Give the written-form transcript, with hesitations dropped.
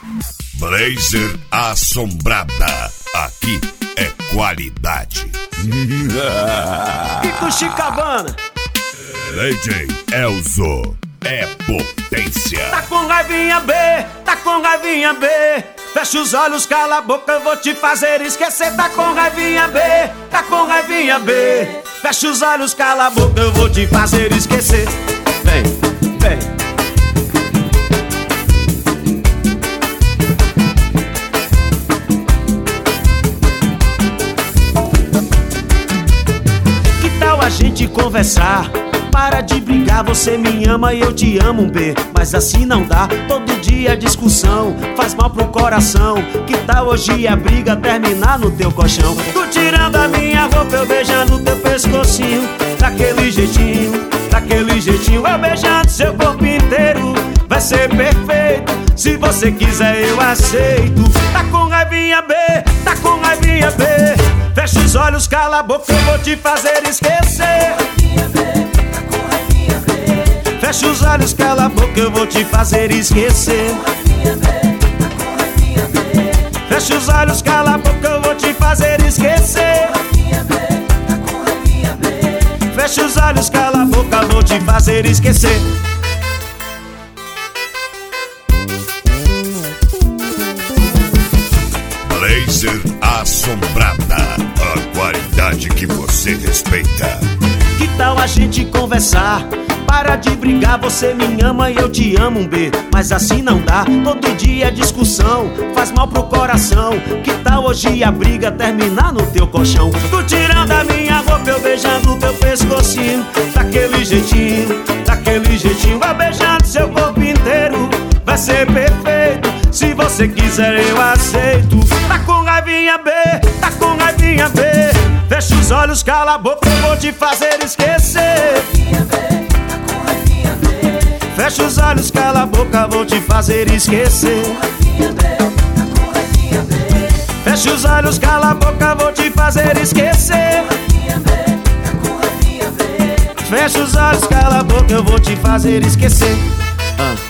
Blazer Assombrada. Aqui é qualidade. E Cuxicabana. DJ Elzo é potência. Tá com raivinha B, tá com raivinha B. Fecha os olhos, cala a boca, eu vou te fazer esquecer. Tá com raivinha B, tá com raivinha B. Fecha os olhos, cala a boca, eu vou te fazer esquecer. Vem, vem. Que tal a gente conversar? Para de brigar, você me ama e eu te amo, B. Mas assim não dá, todo dia discussão faz mal pro coração. Que tal hoje a briga terminar no teu colchão? Tu tirando a minha roupa, eu beijando teu pescocinho. Daquele jeitinho, eu beijando seu corpo inteiro. Vai ser perfeito, se você quiser eu aceito. Tá com raivinha B, tá com raivinha B. Fecha os olhos, cala a boca, eu vou te fazer esquecer. Fecha os olhos, cala a boca, eu vou te fazer esquecer. Fecha os olhos, cala a boca, eu vou te fazer esquecer. Fecha os olhos, cala a boca, eu vou te fazer esquecer. Blazer Assombrada. A qualidade que você respeita. Que tal a gente conversar? Para de brigar, você me ama e eu te amo, B. Mas assim não dá, todo dia discussão faz mal pro coração. Que tal hoje a briga terminar no teu colchão? Tu tirando a minha roupa, eu beijando teu pescocinho. Daquele jeitinho, eu beijando seu corpo inteiro. Vai ser perfeito, se você quiser eu aceito. Tá com raivinha B, tá com raivinha B. Fecha os olhos, cala a boca, eu vou te fazer esquecer. Fecha os olhos, cala a boca, vou te fazer esquecer. Fecha os olhos, cala a boca, vou te fazer esquecer. Fecha os olhos, cala a boca, eu vou te fazer esquecer.